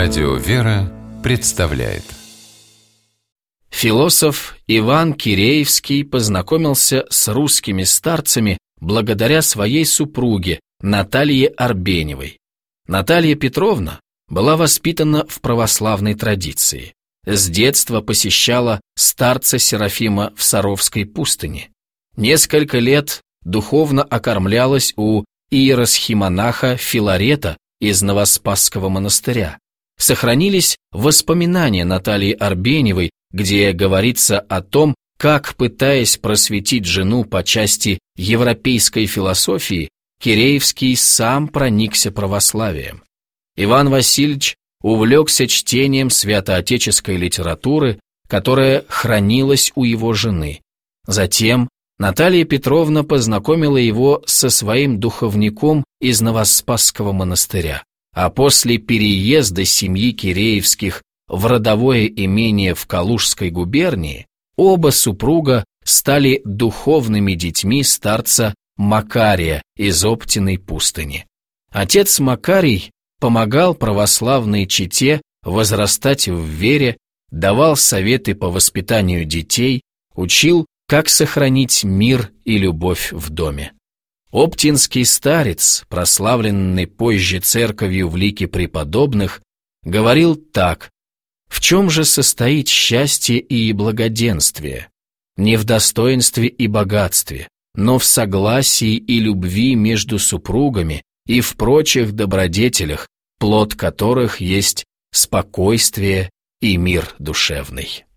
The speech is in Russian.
Радио «Вера» представляет. Философ Иван Киреевский познакомился с русскими старцами благодаря своей супруге Наталье Арбеневой. Наталья Петровна была воспитана в православной традиции. С детства посещала старца Серафима в Саровской пустыне. Несколько лет духовно окормлялась у иеросхимонаха Филарета из Новоспасского монастыря. Сохранились воспоминания Натальи Арбеневой, где говорится о том, как, пытаясь просветить жену по части европейской философии, Киреевский сам проникся православием. Иван Васильевич увлекся чтением святоотеческой литературы, которая хранилась у его жены. Затем Наталья Петровна познакомила его со своим духовником из Новоспасского монастыря, а после переезда семьи Киреевских в родовое имение в Калужской губернии оба супруга стали духовными детьми старца Макария из Оптиной пустыни. Отец Макарий помогал православной чете возрастать в вере, давал советы по воспитанию детей, учил, как сохранить мир и любовь в доме. Оптинский старец, прославленный позже церковью в лике преподобных, говорил так: «В чем же состоит счастье и благоденствие? Не в достоинстве и богатстве, но в согласии и любви между супругами и в прочих добродетелях, плод которых есть спокойствие и мир душевный».